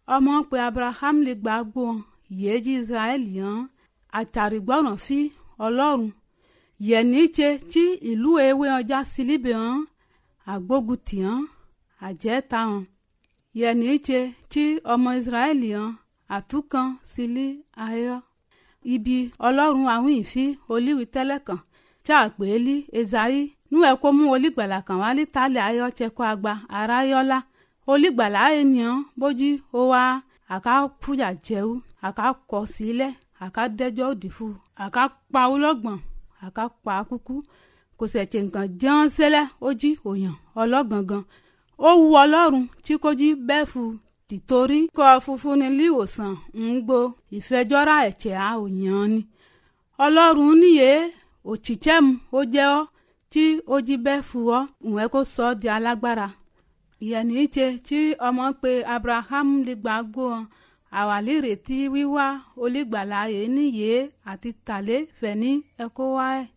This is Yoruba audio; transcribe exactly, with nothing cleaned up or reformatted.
ọmọ pé Abraham lè gbàgbọ́ yéèjì Israẹli hàn àtàrígbọ́ràn fi Ọlọ́run yẹ̀níjẹ tí ìlú ewé ọjà sílíbẹ̀ hàn àgbógutì hàn àjẹta hàn yẹ̀níjẹ tí ọmọ Israẹli hàn àtúkàn sílí ayọ̀ ibi Ọlọ́run àwọn ìfi olíwi tẹ́lẹ̀ kan tí a pè é lí Ezaí nú ẹ kó mú olígbàlà kan wá lítàlẹ̀ ayọ̀ tẹ́kọ̀ àgbà aráyọ́lá olígbàlà ènìyàn bójú ó wá àká fújà jẹ́wú àká kọ̀ sílẹ̀ àká dẹ́jọ́ òdì fún àká pa ọlọ́gbọ̀n àká pa kúkú kò sẹ̀tẹ̀ nǹkan jẹun sẹ́lẹ̀ ó jí òyàn ọlọ́gangan ó wu Ọlọ́run tí kò jí bẹ́ẹ̀ fún tìtorí kọ́ funfun ní líwòsàn ń gbó ìfẹjọ́ra ẹ̀jẹ̀ a ò yàn ni Ọlọ́run níye òtítẹ́ mu ó jẹ́ ọ́ tí ó jí bẹ́ẹ̀ fún ọ ìwẹ́ kó sọ ọ́ di alágbára ìyẹnì ṣe tí ọmọ pé Abraham lè gbàgbọ́ àwàlí retí wíwá olígbàlà yìí níyè àti tàlẹ́ fẹ̀ ní ẹ̀kọ́ wáyé.